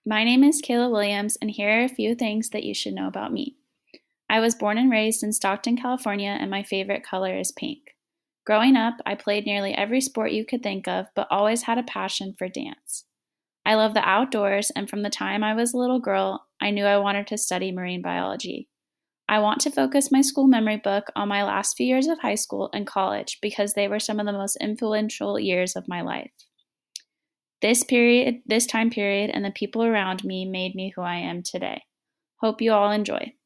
My name is Kayla Williams, and here are a few things that you should know about me. I was born and raised in Stockton, California, and my favorite color is pink. Growing up, I played nearly every sport you could think of, but always had a passion for dance. I love the outdoors, and from the time I was a little girl, I knew I wanted to study marine biology. I want to focus my school memory book on my last few years of high school and college because they were some of the most influential years of my life. This time period, and the people around me made me who I am today. Hope you all enjoy.